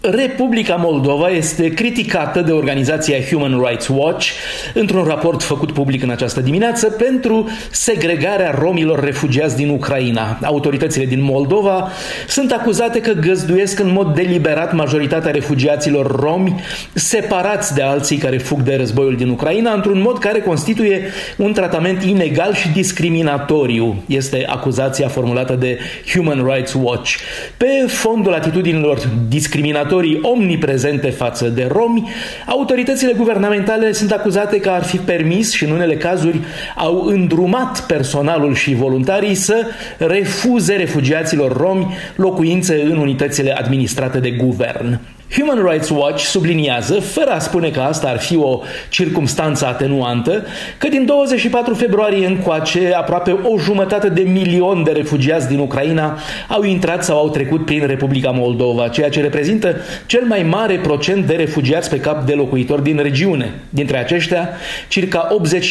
Republica Moldova este criticată de organizația Human Rights Watch într-un raport făcut public în această dimineață pentru segregarea romilor refugiați din Ucraina. Autoritățile din Moldova sunt acuzate că găzduiesc în mod deliberat majoritatea refugiaților romi separați de alții care fug de războiul din Ucraina într-un mod care constituie un tratament inegal și discriminatoriu. Este acuzația formulată de Human Rights Watch. Pe fondul atitudinilor discriminatorii omniprezente față de romi, autoritățile guvernamentale sunt acuzate că ar fi permis și în unele cazuri au îndrumat personalul și voluntarii să refuze refugiaților romi locuințe în unitățile administrate de guvern. Human Rights Watch subliniază, fără a spune că asta ar fi o circumstanță atenuantă, că din 24 februarie încoace aproape 1,5 milion de refugiați din Ucraina au intrat sau au trecut prin Republica Moldova, ceea ce reprezintă cel mai mare procent de refugiați pe cap de locuitor din regiune. Dintre aceștia, circa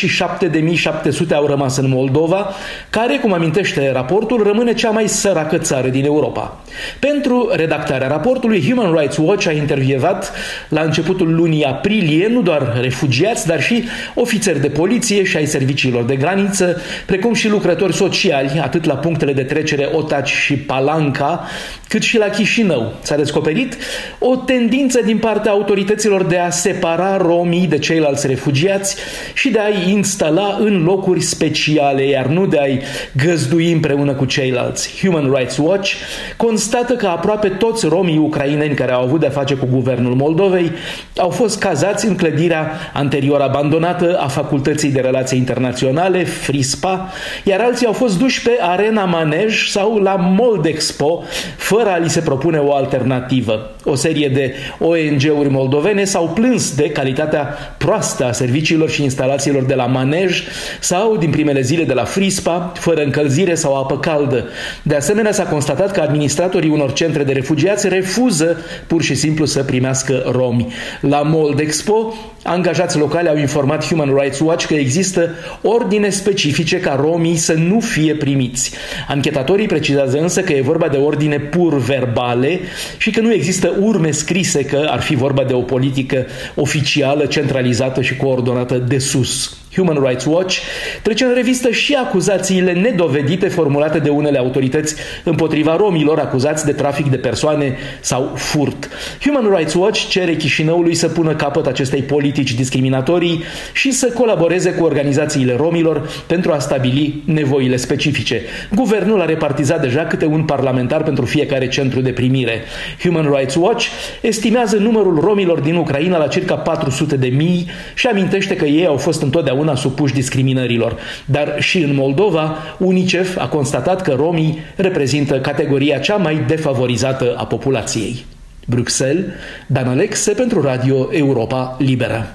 87.700 au rămas în Moldova, care, cum amintește raportul, rămâne cea mai săracă țară din Europa. Pentru redactarea raportului, Human Rights Watch a intervievat la începutul lunii aprilie nu doar refugiați, dar și ofițeri de poliție și ai serviciilor de graniță, precum și lucrători sociali, atât la punctele de trecere Otaci și Palanca, cât și la Chișinău. S-a descoperit o tendință din partea autorităților de a separa romii de ceilalți refugiați și de a-i instala în locuri speciale, iar nu de a-i găzdui împreună cu ceilalți. Human Rights Watch constată că aproape toți romii ucraineni care au avut de-a face cu guvernul Moldovei au fost cazați în clădirea anterior abandonată a Facultății de Relații Internaționale, FRISPA, iar alții au fost duși pe Arena Manej sau la Moldexpo, fără a li se propune o alternativă. O serie de ONG-uri moldovene s-au plâns de calitatea proastă a serviciilor și instalațiilor de la Manej sau din primele zile de la FRISPA, fără încălzire sau apă caldă. De asemenea, s-a constatat că administratorii unor centre de refugiați refuză pur și simplu să primească romi. La Moldexpo, angajați locali au informat Human Rights Watch că există ordine specifice ca romii să nu fie primiți. Anchetatorii precizează însă că e vorba de ordine pur verbale și că nu există urme scrise că ar fi vorba de o politică oficială, centralizată și coordonată de sus. Human Rights Watch trece în revistă și acuzațiile nedovedite formulate de unele autorități împotriva romilor acuzați de trafic de persoane sau furt. Human Rights Watch cere Chișinăului să pună capăt acestei politici discriminatorii și să colaboreze cu organizațiile romilor pentru a stabili nevoile specifice. Guvernul a repartizat deja câte un parlamentar pentru fiecare centru de primire. Human Rights Watch estimează numărul romilor din Ucraina la circa 400.000 și amintește că ei au fost întotdeauna supuși discriminărilor. Dar și în Moldova, UNICEF a constatat că romii reprezintă categoria cea mai defavorizată a populației. Bruxelles, Dan Alexe pentru Radio Europa Liberă.